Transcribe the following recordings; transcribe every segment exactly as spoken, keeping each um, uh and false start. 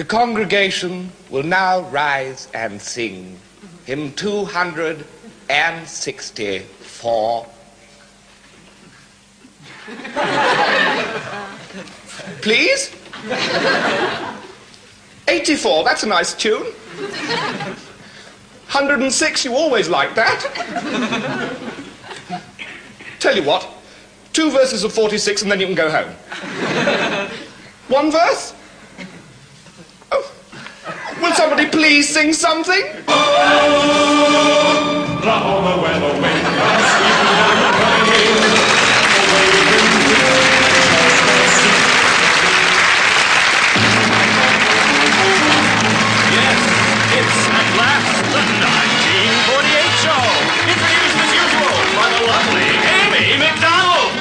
The congregation will now rise and sing hymn two hundred sixty-four. Please? eighty-four, that's a nice tune. one hundred and six, you always like that. Tell you what, two verses of forty-six and then you can go home. One verse? Oh. Will somebody please sing something? Oh, the home where the wind comes sweeping down the plain. Yes, it's at last the nineteen forty-eight show. Introduced as usual by the lovely Amy McDonald.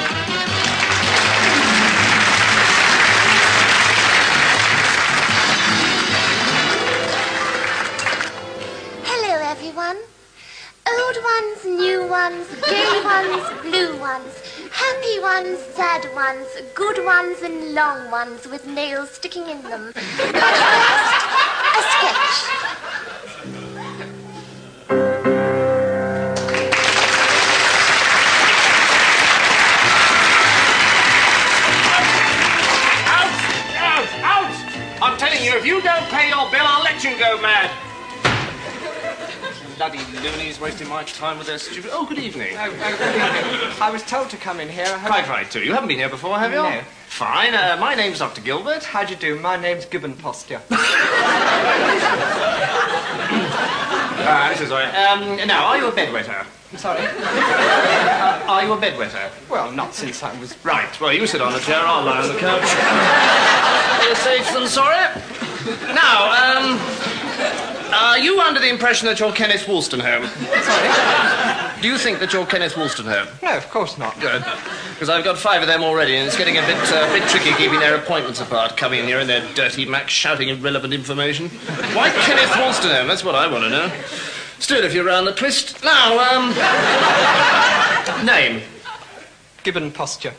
Hello, everyone. Old ones, new ones, gay ones, blue ones, happy ones, sad ones, good ones, and long ones with nails sticking in them. But first, a sketch. Out! Out! Out! I'm telling you, if you don't pay your bill, I'll let you go mad. Bloody loonies wasting my time with their stupid... Oh, good evening. Oh, oh, good evening. I was told to come in here. I hope... Quite right, too. You haven't been here before, have you? No. Fine. Uh, my name's Doctor Gilbert. How do you do? My name's Gibbon Posture. Ah, this is all right. Um, now, are you a bedwetter? Sorry? Uh, are you a bedwetter? Well, not since I was... Right. Well, you sit on the chair, I'll lie on the couch. Better safe than sorry. Now, um... are you under the impression that you're Kenneth Wolstenholme? Sorry? Do you think that you're Kenneth Wolstenholme? No, of course not. Good. Because I've got five of them already, and it's getting a bit, uh, bit tricky keeping their appointments apart, coming in here in their dirty Macs shouting irrelevant information. Why Kenneth Wolstenholme? That's what I want to know. Still, if you're round the twist. Now, um... name? Gibbon Posture.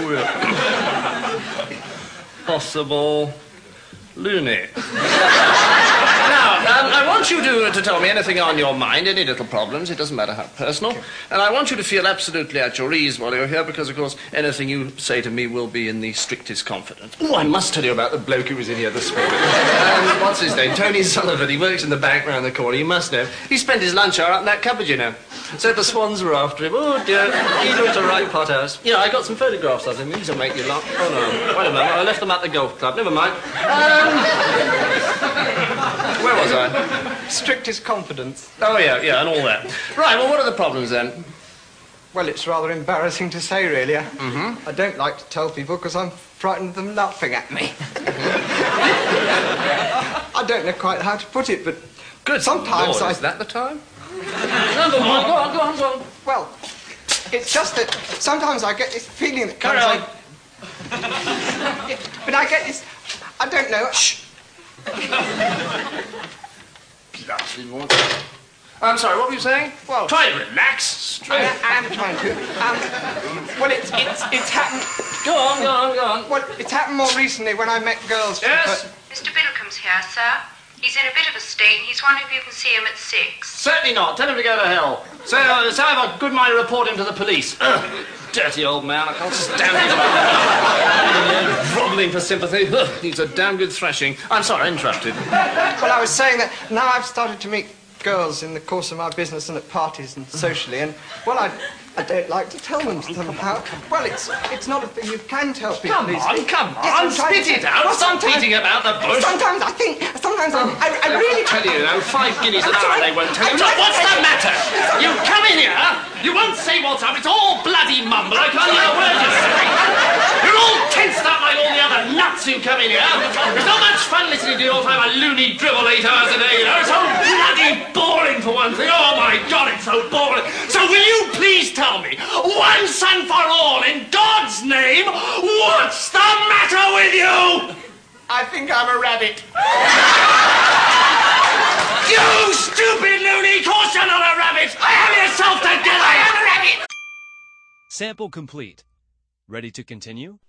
Possible... loony. Now, um, I want you to, to tell me anything on your mind, any little problems, it doesn't matter how personal, and I want you to feel absolutely at your ease while you're here, because, of course, anything you say to me will be in the strictest confidence. Oh, I must tell you about the bloke who was in here this morning. um, what's his name? Tony Sullivan. He works in the bank round the corner. You must know. He spent his lunch hour up in that cupboard, you know. So the swans were after him. Oh, dear. He looked a right pothouse. Yeah, I got some photographs of him. These will make you laugh. Oh, no. Wait a moment. I left them at the golf club. Never mind. Um... Where was I? Strictest confidence. Oh, yeah, yeah, and all that. Right, well, what are the problems, then? Well, it's rather embarrassing to say, really. Mm-hmm. I don't like to tell people because I'm frightened of them laughing at me. I don't know quite how to put it, but... Good sometimes Lord, I... Is that the time? No, go on, go on, go on, go on. Well, it's just that sometimes I get this feeling that Carry comes... on. I... But I get this... I don't know... Shh. I'm sorry, what were you saying? Well, try to relax. Straight. I, I am trying to. Um, well, it's, it's, it's happened... Go on, go on, go on. Well, it's happened more recently when I met girls... Yes? But... Mister Biddlecombe's here, sir. He's in a bit of a state. He's wondering if you can see him at six. Certainly not. Tell him to go to hell. So, uh, so have a good mind to report him to the police. Ugh, dirty old man. I can't stand it. Grovelling for sympathy. Ugh, needs a damn good thrashing. I'm sorry, I interrupted. Well, I was saying that now I've started to meet girls in the course of my business and at parties and socially, and, well, I... I don't like to tell them somehow. Well, it's it's not a thing you can tell people. Come on, come on, yes, spit it out. Well, Stop beating about the bush. Sometimes I think, sometimes I, I, I really... I tell you, though, five guineas an hour they won't tell you. I'm trying- What's the matter? You come in here, you won't say what's up, it's all bloody mumble. I can't hear a word you're saying. You're all tensed up like all the other nuts who come in here. It's not much fun listening to you all the time a loony dribble eight hours a day, you know. It's so bloody boring for one thing. Oh, my God, it's so boring. So will you please tell me, once and for all, in God's name, what's the matter with you? I think I'm a rabbit. You stupid loony! Course you're not a rabbit! Have yourself together! I am a rabbit! Sample complete. Ready to continue?